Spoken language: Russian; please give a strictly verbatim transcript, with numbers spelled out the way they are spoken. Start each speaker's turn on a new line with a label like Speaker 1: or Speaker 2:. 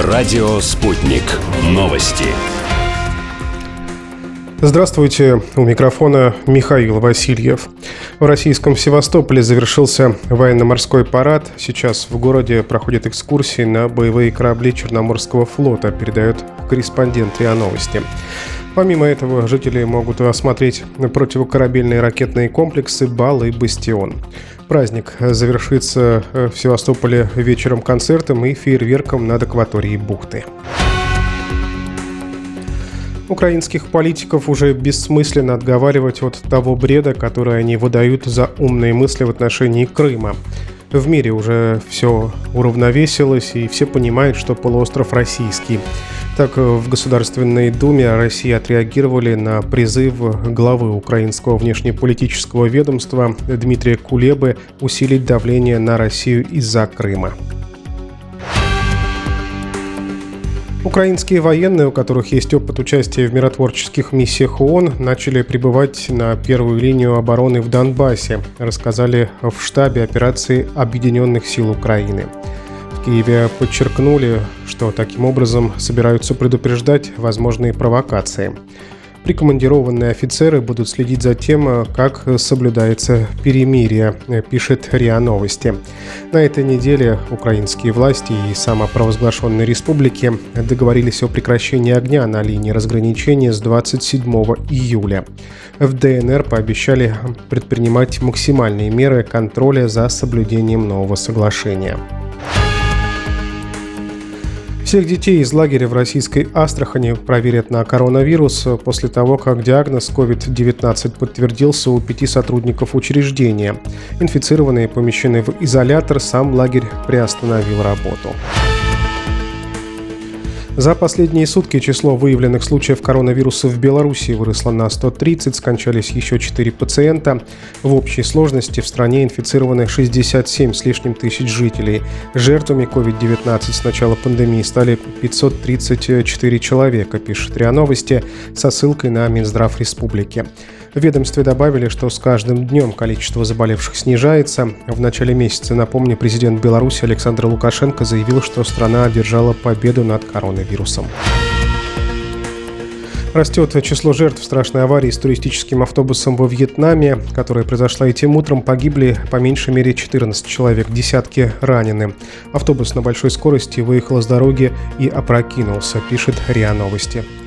Speaker 1: Радио «Спутник». Новости.
Speaker 2: Здравствуйте, у микрофона Михаил Васильев. В российском Севастополе завершился военно-морской парад. Сейчас в городе проходят экскурсии на боевые корабли Черноморского флота, передает корреспондент РИА Новости. Помимо этого, жители могут осмотреть противокорабельные ракетные комплексы «Бал» и «Бастион». Праздник завершится в Севастополе вечером концертом и фейерверком над акваторией бухты. Украинских политиков уже бессмысленно отговаривать от того бреда, который они выдают за умные мысли в отношении Крыма. В мире уже все уравновесилось, и все понимают, что полуостров российский. Так, в Государственной Думе России отреагировали на призыв главы украинского внешнеполитического ведомства Дмитрия Кулебы усилить давление на Россию из-за Крыма. Украинские военные, у которых есть опыт участия в миротворческих миссиях ООН, начали прибывать на первую линию обороны в Донбассе, рассказали в штабе операции Объединенных сил Украины. В Киеве подчеркнули, что таким образом собираются предупреждать возможные провокации. Прикомандированные офицеры будут следить за тем, как соблюдается перемирие, пишет РИА Новости. На этой неделе украинские власти и самопровозглашенные республики договорились о прекращении огня на линии разграничения с двадцать седьмого июля. В ДНР пообещали предпринимать максимальные меры контроля за соблюдением нового соглашения. Всех детей из лагеря в российской Астрахани проверят на коронавирус после того, как диагноз ковид девятнадцать подтвердился у пяти сотрудников учреждения. Инфицированные помещены в изолятор, сам лагерь приостановил работу. За последние сутки число выявленных случаев коронавируса в Беларуси выросло на сто тридцать, скончались еще четыре пациента. В общей сложности в стране инфицированы шестьдесят семь с лишним тысяч жителей. Жертвами ковид девятнадцать с начала пандемии стали пятьсот тридцать четыре человека, пишет РИА Новости со ссылкой на Минздрав республики. В ведомстве добавили, что с каждым днем количество заболевших снижается. В начале месяца, напомню, президент Беларуси Александр Лукашенко заявил, что страна одержала победу над коронавирусом. Растет число жертв страшной аварии с туристическим автобусом во Вьетнаме, которая произошла этим утром. Погибли по меньшей мере четырнадцать человек, десятки ранены. Автобус на большой скорости выехал с дороги и опрокинулся, пишет РИА Новости.